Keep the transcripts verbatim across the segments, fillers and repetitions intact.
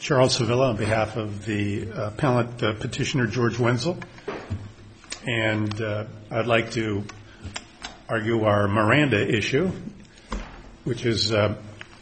Charles Sevilla on behalf of the appellant uh, petitioner George Wenzel. And uh, I'd like to argue our Miranda issue, which is uh,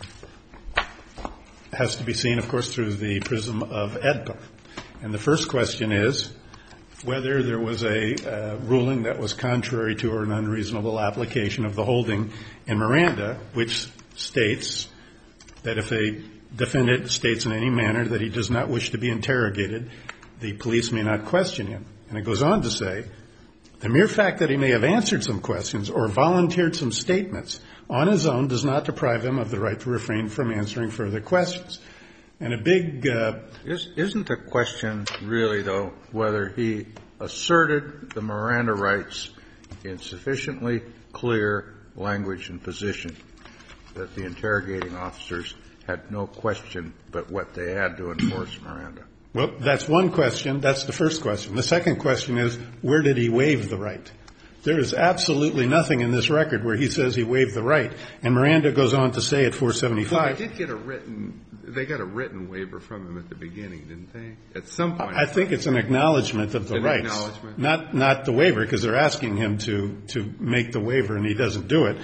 has to be seen, of course, through the prism of E D P A. And the first question is whether there was a uh, ruling that was contrary to or an unreasonable application of the holding in Miranda, which states that if a defendant states in any manner that he does not wish to be interrogated, the police may not question him. And it goes on to say, the mere fact that he may have answered some questions or volunteered some statements on his own does not deprive him of the right to refrain from answering further questions. And a big... Uh, Isn't the question really, though, whether he asserted the Miranda rights in sufficiently clear language and position that the interrogating officers had no question but what they had to enforce Miranda? Well, that's one question. That's the first question. The second question is, where did he waive the right? There is absolutely nothing in this record where he says he waived the right. And Miranda goes on to say at four seventy-five. Well, they did get a written, they got a written waiver from him at the beginning, didn't they? At some point. I think it's an acknowledgement of the an rights. Acknowledgement. Not, not the waiver, because they're asking him to, to make the waiver and he doesn't do it.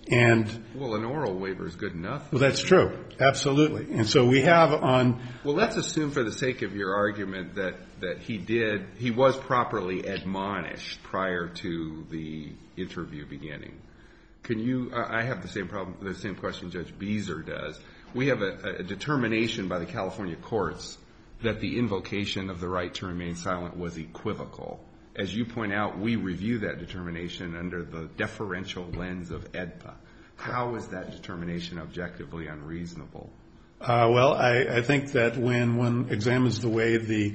And well, an oral waiver is good enough. Well, that's true. Absolutely. And so we have on. Well, let's assume for the sake of your argument that, that he did, he was properly admonished prior to the interview beginning. Can you, I have the same problem, the same question Judge Beezer does. We have a, a determination by the California courts that the invocation of the right to remain silent was equivocal. As you point out, we review that determination under the deferential lens of E D P A. How is that determination objectively unreasonable? Uh, well, I, I think that when one examines the way the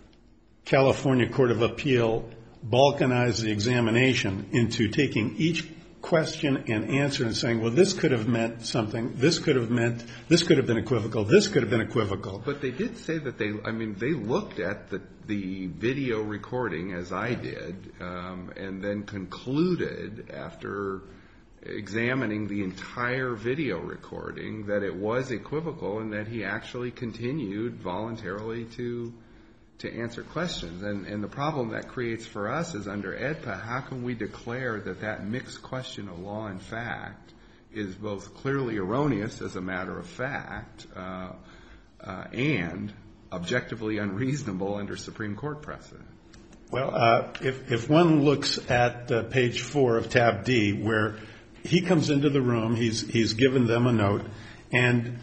California Court of Appeal balkanized the examination into taking each question and answer and saying, well, this could have meant something, this could have meant, this could have been equivocal, this could have been equivocal. But they did say that they, I mean, they looked at the, the video recording, as I did, um, and then concluded after examining the entire video recording that it was equivocal and that he actually continued voluntarily to to answer questions. And, and the problem that creates for us is under E D P A, how can we declare that that mixed question of law and fact is both clearly erroneous as a matter of fact uh, uh, and objectively unreasonable under Supreme Court precedent? Well, uh, if, if one looks at uh, page four of tab D, where he comes into the room, he's, he's given them a note, and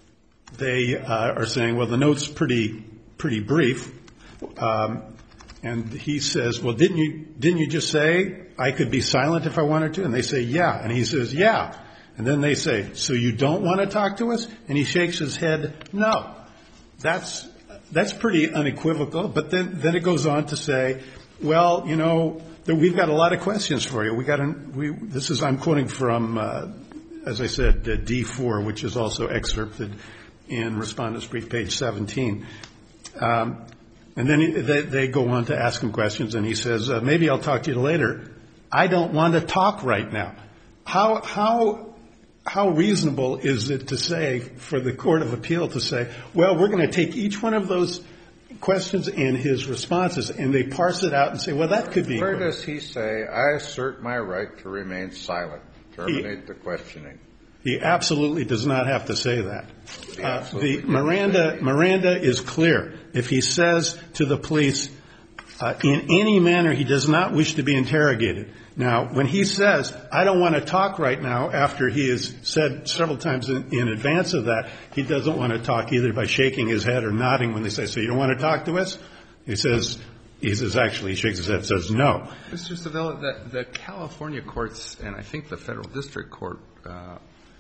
they uh, are saying, well, the note's pretty, pretty brief. Um, and he says, well, didn't you, didn't you just say I could be silent if I wanted to? And they say, yeah. And he says, yeah. And then they say, so you don't want to talk to us? And he shakes his head, no. That's, that's pretty unequivocal. But then, then it goes on to say, well, you know, we've got a lot of questions for you. We got an, we, this is, I'm quoting from, uh, as I said, uh, D four, which is also excerpted in Respondent's Brief, page seventeen. Um, and then he, they, they go on to ask him questions, and he says, uh, maybe I'll talk to you later. I don't want to talk right now. How, how, how reasonable is it to say, for the Court of Appeal to say, well, we're going to take each one of those questions and his responses, and they parse it out and say, well, that could be. Where does he say, I assert my right to remain silent, terminate he, the questioning? He absolutely does not have to say that. Uh, the Miranda, Miranda is clear. If he says to the police, uh, in any manner he does not wish to be interrogated. Now, when he says, I don't want to talk right now, after he has said several times in, in advance of that, he doesn't want to talk either by shaking his head or nodding when they say, so you don't want to talk to us? He says, he says, actually, he shakes his head and says no. Mister Sevilla, the, the California courts, and I think the Federal District Court, uh,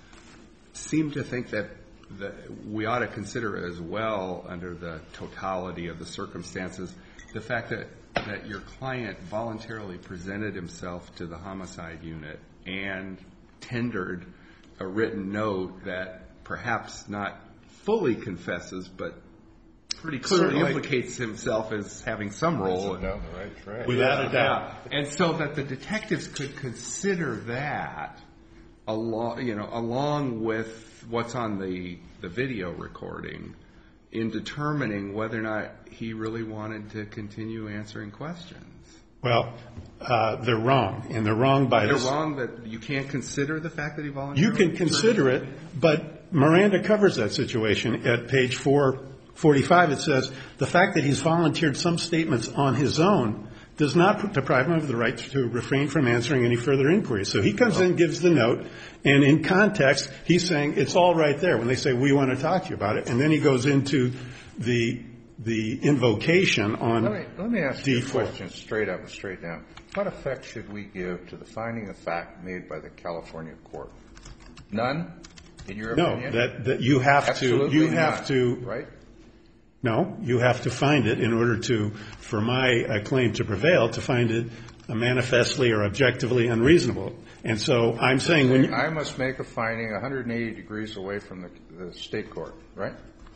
seem to think that, that we ought to consider as well, under the totality of the circumstances, the fact that that your client voluntarily presented himself to the homicide unit and tendered a written note that perhaps not fully confesses, but pretty clearly Certainly. implicates himself as having some role. In, down the right track. Without a doubt. And so that the detectives could consider that along, you know, along with what's on the, the video recording in determining whether or not he really wanted to continue answering questions. Well, uh, they're wrong, and they're wrong by They're this. wrong that you can't consider the fact that he voluntarily... You can consider it, but Miranda covers that situation. At page four forty-five, it says, the fact that he's volunteered some statements on his own does not deprive him of the right to refrain from answering any further inquiries. So he comes in, gives the note, and in context, he's saying it's all right there when they say, we want to talk to you about it. And then he goes into the the invocation on Let me, let me ask you a D four. question straight up and straight down. What effect should we give to the finding of fact made by the California court? None, in your No, opinion? that, that you have Absolutely to, you have none, to, right? no, you have to find it in order to, for my uh, claim to prevail, to find it uh, manifestly or objectively unreasonable. And so I'm saying when you, I must make a finding one hundred eighty degrees away from the, the state court, right?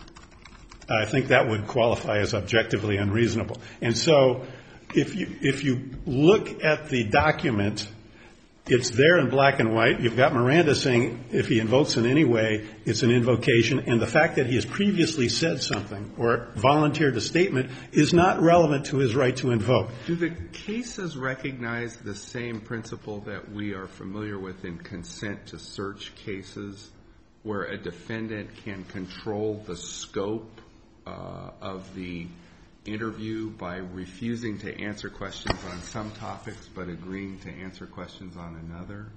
I think that would qualify as objectively unreasonable. And so if you, if you look at the document, it's there in black and white. You've got Miranda saying if he invokes in any way, it's an invocation. And the fact that he has previously said something or volunteered a statement is not relevant to his right to invoke. Do the cases recognize the same principle that we are familiar with in consent to search cases, where a defendant can control the scope uh, of the interview by refusing to answer questions on some topics but agreeing to answer questions on another?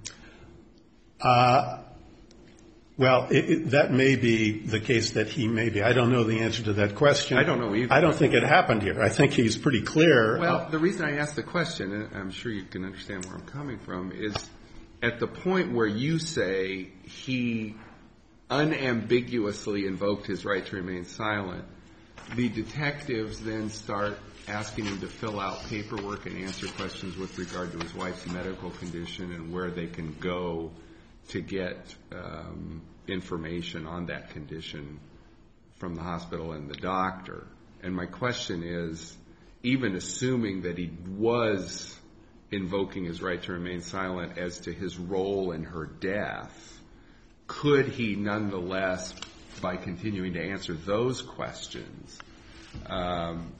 Uh, well, it, it, that may be the case that he may be. I don't know the answer to that question. I don't know either. I don't think it happened here. I think he's pretty clear. Well, the reason I asked the question, and I'm sure you can understand where I'm coming from, is at the point where you say he unambiguously invoked his right to remain silent, the detectives then start asking him to fill out paperwork and answer questions with regard to his wife's medical condition and where they can go to get um, information on that condition from the hospital and the doctor. And my question is, even assuming that he was invoking his right to remain silent as to his role in her death, could he nonetheless, by continuing to answer those questions, um,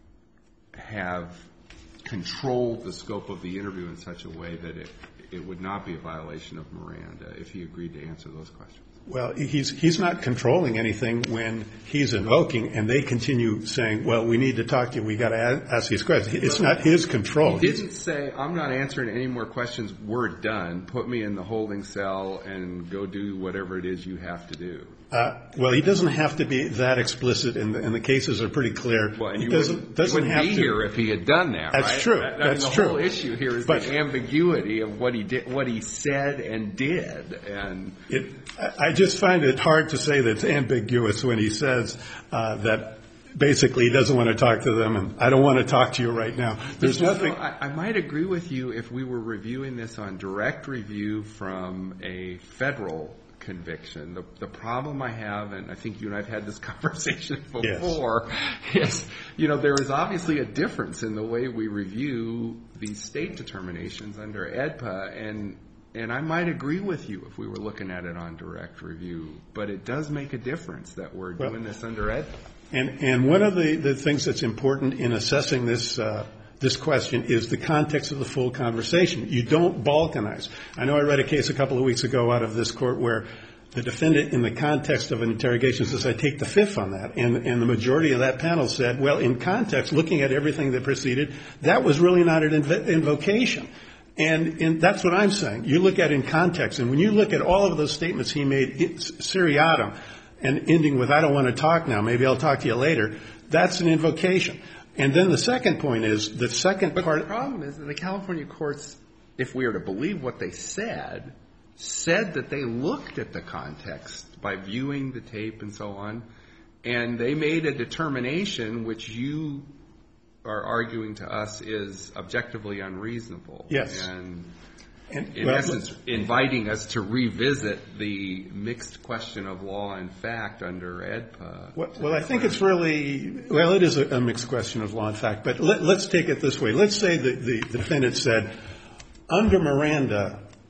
have controlled the scope of the interview in such a way that it, it would not be a violation of Miranda if he agreed to answer those questions? Well, he's he's not controlling anything when he's invoking, and they continue saying, well, we need to talk to you. We got to ask these questions. It's not his control. He didn't say, I'm not answering any more questions. We're done. Put me in the holding cell and go do whatever it is you have to do. Uh, well, he doesn't have to be that explicit, and the, and the cases are pretty clear. Well, and he you doesn't, wouldn't, doesn't you wouldn't have be to. here if he had done that, That's right? true. I mean, That's the true. whole issue here is but, the ambiguity of what he did, what he said and did. And it, I just find it hard to say that it's ambiguous when he says uh, that basically he doesn't want to talk to them, and I don't want to talk to you right now. There's nothing. So I, I might agree with you if we were reviewing this on direct review from a federal conviction. The, the problem I have, and I think you and I have had this conversation before, yes. is, you know, there is obviously a difference in the way we review these state determinations under E D P A, and and I might agree with you if we were looking at it on direct review, but it does make a difference that we're well, doing this under E D P A. And, and one of the, the things that's important in assessing this uh, this question is the context of the full conversation. You don't balkanize. I know I read a case a couple of weeks ago out of this court where the defendant, in the context of an interrogation, says, I take the fifth on that. And, and the majority of that panel said, well, in context, looking at everything that preceded, that was really not an inv- invocation. And, and that's what I'm saying. You look at it in context. And when you look at all of those statements he made, seriatim, and ending with, I don't want to talk now, maybe I'll talk to you later, that's an invocation. And then the second point is, the second but part. But the problem is that the California courts, if we are to believe what they said, said that they looked at the context by viewing the tape and so on, and they made a determination which you are arguing to us is objectively unreasonable. Yes. And, and in well, essence, inviting us to revisit the mixed question of law and fact under E D P A. Well, well I think it's really, well, it is a, a mixed question of law and fact, but let, let's take it this way. Let's say that the, the defendant said, under Miranda,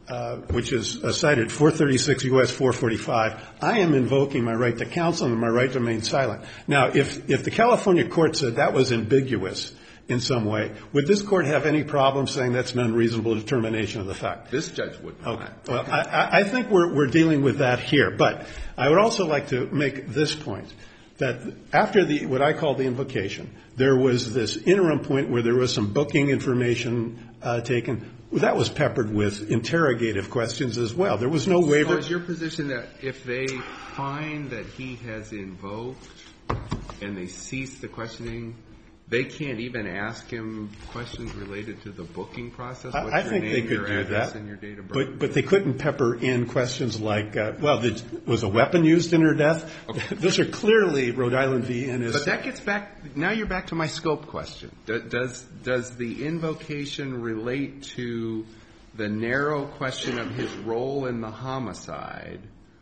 uh, which is uh, cited four thirty-six U S four forty-five, I am invoking my right to counsel and my right to remain silent. Now, if, if the California court said that was ambiguous in some way, would this court have any problem saying that's an unreasonable determination of the fact? This judge would not. Okay. Well, I, I think we're, we're dealing with that here. But I would also like to make this point, that after the what I call the invocation, there was this interim point where there was some booking information uh, taken. That was peppered with interrogative questions as well. There was no waiver. So is your position that if they find that he has invoked and they cease the questioning, they can't even ask him questions related to the booking process? What's I your think name, they could your do address, that, and your date of birth? but but they couldn't pepper in questions like, uh, well, did, was a weapon used in her death? Okay. Those are clearly Rhode Island v. Ennis. But that gets back. Now you're back to my scope question. Does does the invocation relate to the narrow question of his role in the homicide,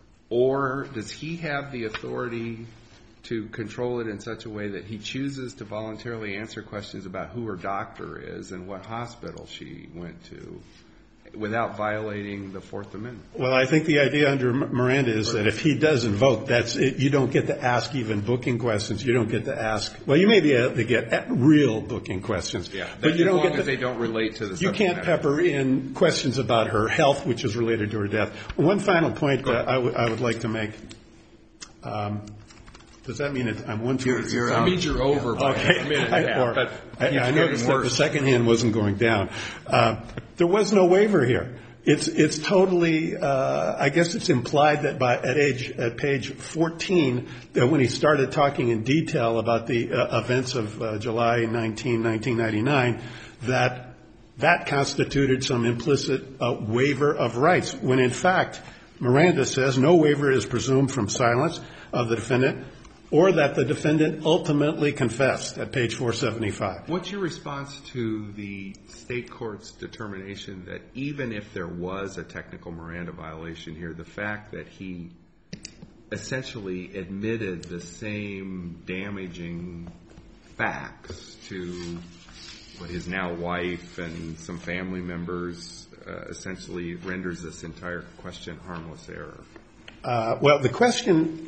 or does he have the authority to control it in such a way that he chooses to voluntarily answer questions about who her doctor is and what hospital she went to without violating the Fourth Amendment? Well, I think the idea under Miranda is that if he does invoke, that's it. You don't get to ask even booking questions. You don't get to ask. Well, you may be able to get real booking questions, yeah, but you don't as long get as to, they don't relate to the. You can't matter. pepper in questions about her health, which is related to her death. One final point uh, I, w- I would like to make. Um, Does that mean it's, I'm one towards you're, That means you're over by okay. a minute and a half. Or, but I, I noticed that the second hand wasn't going down. Uh, there was no waiver here. It's it's totally. Uh, I guess it's implied that by at age at page fourteen, that when he started talking in detail about the uh, events of uh, July nineteenth, nineteen ninety-nine, that that constituted some implicit uh, waiver of rights. When in fact, Miranda says no waiver is presumed from silence of the defendant, or that the defendant ultimately confessed at page four seventy-five. What's your response to the state court's determination that even if there was a technical Miranda violation here, the fact that he essentially admitted the same damaging facts to what his now wife and some family members uh, essentially renders this entire question harmless error? Uh, well, the question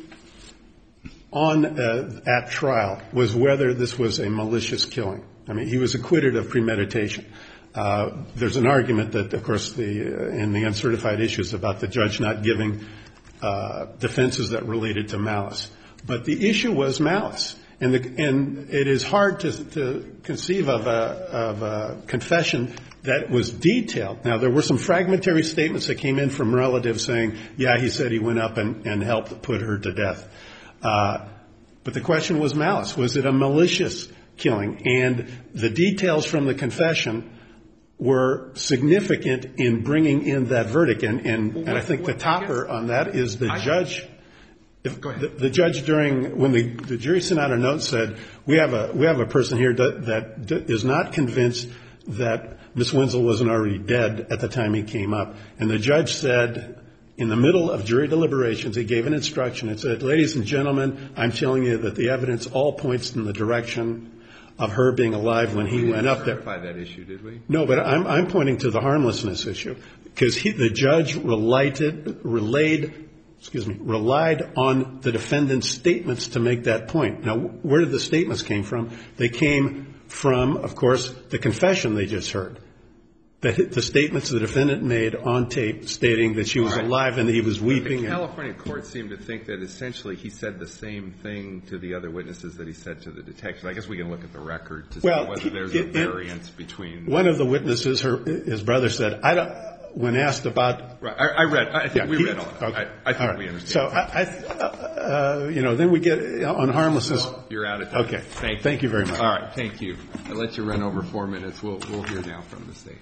on uh, at trial was whether this was a malicious killing. I mean, he was acquitted of premeditation. Uh, there's an argument that, of course, the uh, in the uncertified issues about the judge not giving uh, defenses that related to malice. But the issue was malice, and the, and it is hard to, to conceive of a, of a confession that was detailed. Now, there were some fragmentary statements that came in from relatives saying, yeah, he said he went up and, and helped put her to death. Uh, but the question was malice. Was it a malicious killing? And the details from the confession were significant in bringing in that verdict. And, and, well, and I think what, the topper on that is the I, judge. If, Go ahead. the, the judge during when the, the jury sent out a note said, we have a we have a person here that, that d- is not convinced that Miss Wenzel wasn't already dead at the time he came up. And the judge said, in the middle of jury deliberations, he gave an instruction. It said, ladies and gentlemen, I'm telling you that the evidence all points in the direction of her being alive when he we went up there. We didn't clarify that issue, did we? No, but I'm, I'm pointing to the harmlessness issue, because he, the judge related, relayed, excuse me, relied on the defendant's statements to make that point. Now, where did the statements came from? They came from, of course, the confession they just heard. The, the statements the defendant made on tape stating that she was right. alive and that he was weeping. The and, California court seemed to think that essentially he said the same thing to the other witnesses that he said to the detectives. I guess we can look at the record to well, see whether there's it, a variance it, between. One of the witnesses, her, his brother said, I don't, when asked about. Right. I, I read. I think yeah, we he, read all that. Okay. I, I think right. we understand. So, I, I, uh, you know, then we get on harmlessness. You're out of time. Okay. Thank you. Thank you very much. All right. Thank you. I'll let you run over four minutes. We'll, we'll hear now from the state.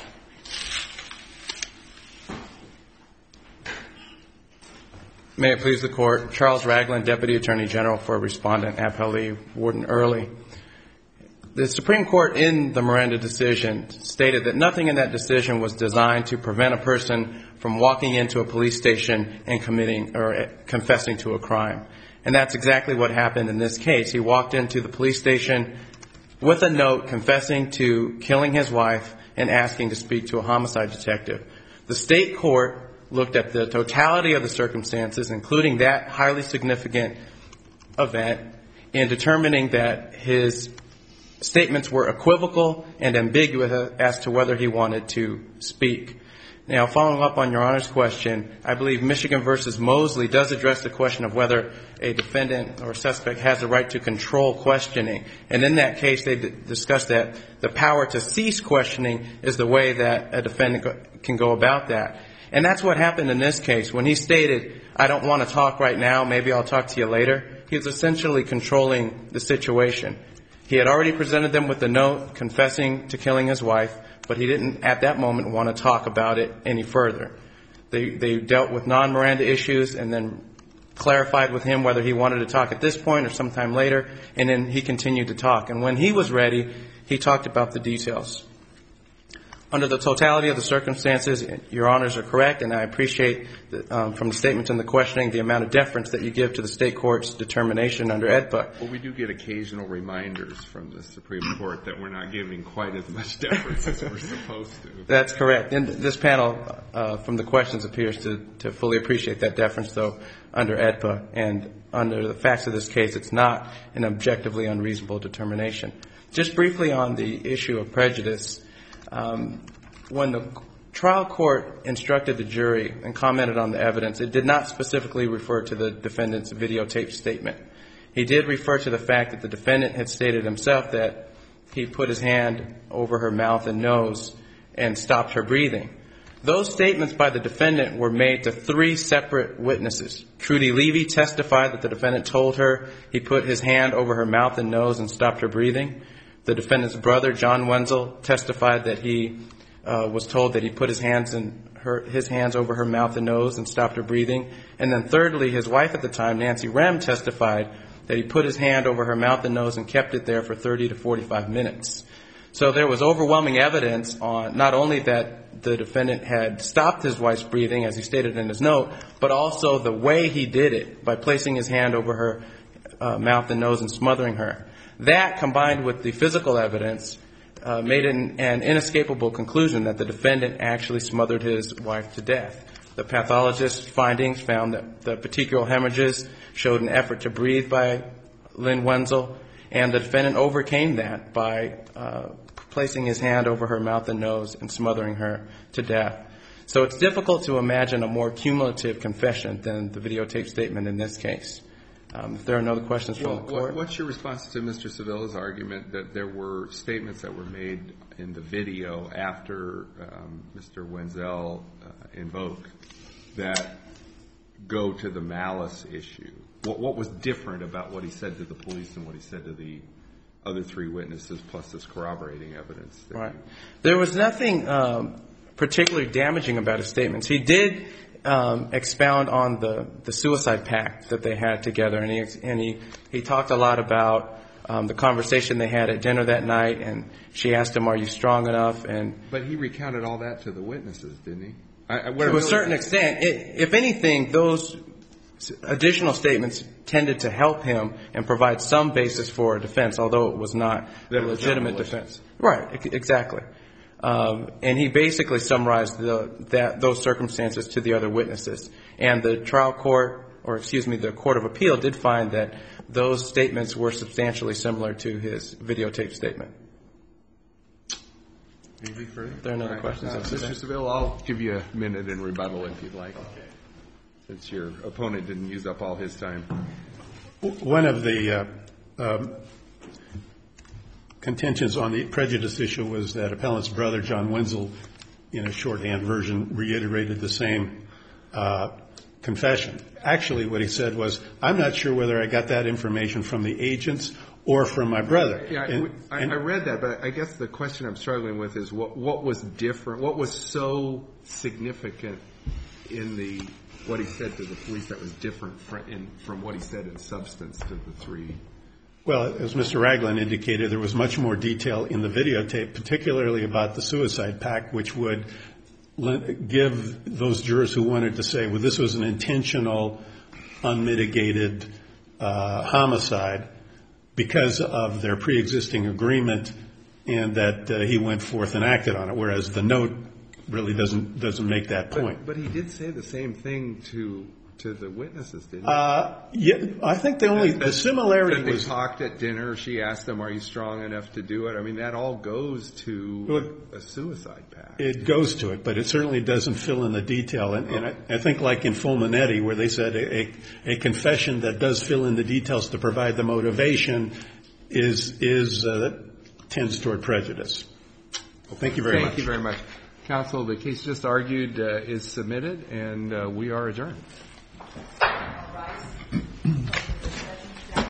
May it please the Court. Charles Ragland, Deputy Attorney General for Respondent Appellee Warden Early. The Supreme Court in the Miranda decision stated that nothing in that decision was designed to prevent a person from walking into a police station and committing or confessing to a crime. And that's exactly what happened in this case. He walked into the police station with a note confessing to killing his wife and asking to speak to a homicide detective. The state court looked at the totality of the circumstances, including that highly significant event, in determining that his statements were equivocal and ambiguous as to whether he wanted to speak. Now, following up on Your Honor's question, I believe Michigan versus Mosley does address the question of whether a defendant or suspect has a right to control questioning. And in that case, they d- discussed that the power to cease questioning is the way that a defendant go- can go about that. And that's what happened in this case. When he stated, I don't want to talk right now, maybe I'll talk to you later, he was essentially controlling the situation. He had already presented them with a note confessing to killing his wife, but he didn't at that moment want to talk about it any further. They, they dealt with non-Miranda issues and then clarified with him whether he wanted to talk at this point or sometime later, and then he continued to talk. And when he was ready, he talked about the details. Under the totality of the circumstances, Your Honors are correct, and I appreciate the, um, from the statements and the questioning the amount of deference that you give to the state court's determination under E D P A. Well, we do get occasional reminders from the Supreme Court that we're not giving quite as much deference as we're supposed to. That's correct. And this panel, uh, from the questions, appears to, to fully appreciate that deference, though, under E D P A. And under the facts of this case, it's not an objectively unreasonable determination. Just briefly on the issue of prejudice, Um, when the trial court instructed the jury and commented on the evidence, it did not specifically refer to the defendant's videotaped statement. He did refer to the fact that the defendant had stated himself that he put his hand over her mouth and nose and stopped her breathing. Those statements by the defendant were made to three separate witnesses. Trudy Levy testified that the defendant told her he put his hand over her mouth and nose and stopped her breathing. The defendant's brother, John Wenzel, testified that he uh, was told that he put his hands in her, his hands over her mouth and nose and stopped her breathing. And then thirdly, his wife at the time, Nancy Rem, testified that he put his hand over her mouth and nose and kept it there for thirty to forty-five minutes. So there was overwhelming evidence on not only that the defendant had stopped his wife's breathing, as he stated in his note, but also the way he did it by placing his hand over her uh, mouth and nose and smothering her. That, combined with the physical evidence, uh, made an, an inescapable conclusion that the defendant actually smothered his wife to death. The pathologist's findings found that the petechial hemorrhages showed an effort to breathe by Lynn Wenzel, and the defendant overcame that by uh, placing his hand over her mouth and nose and smothering her to death. So it's difficult to imagine a more cumulative confession than the videotape statement in this case. Um, if there are no other questions from well, the court. What's your response to Mister Sevilla's argument that there were statements that were made in the video after um, Mister Wenzel uh, invoked that go to the malice issue? What, what was different about what he said to the police and what he said to the other three witnesses, plus this corroborating evidence? Right. You... There was nothing um, particularly damaging about his statements. He did Um, expound on the, the suicide pact that they had together, and he and he, he talked a lot about um, the conversation they had at dinner that night, and she asked him, "Are you strong enough?" And but he recounted all that to the witnesses, didn't he? I, I, to really... a certain extent, it, if anything, those additional statements tended to help him and provide some basis for a defense, although it was not a legitimate defense. Right, exactly. Um, and he basically summarized the, that, those circumstances to the other witnesses. And the trial court, or excuse me, the Court of Appeal did find that those statements were substantially similar to his videotape statement. Anything further? There are no other questions. Uh, Mister Seville, I'll give you a minute in rebuttal if you'd like, okay, since your opponent didn't use up all his time. One of the uh, um, contentions on the prejudice issue was that appellant's brother, John Wenzel, in a shorthand version, reiterated the same uh, confession. Actually, what he said was, I'm not sure whether I got that information from the agents or from my brother. Yeah, and, I, and, I read that, but I guess the question I'm struggling with is what, what was different, what was so significant in the what he said to the police that was different from, in, from what he said in substance to the three? Well, as Mister Ragland indicated, there was much more detail in the videotape, particularly about the suicide pact, which would give those jurors who wanted to say, well, this was an intentional, unmitigated uh, homicide because of their pre-existing agreement and that uh, he went forth and acted on it, whereas the note really doesn't doesn't make that point. But, but he did say the same thing to to the witnesses, didn't he? Uh, yeah, I think the only That- the that- similarity that they was talked at dinner. She asked him, "Are you strong enough to do it?" I mean, that all goes to Look, a suicide pact. it goes to it, but it certainly doesn't fill in the detail. And, and I, I think, like in Fulminetti, where they said a, a, a confession that does fill in the details to provide the motivation is is uh, tends toward prejudice. Well, thank you very Thank much. you very much, counsel. The case just argued uh, is submitted, and uh, we are adjourned.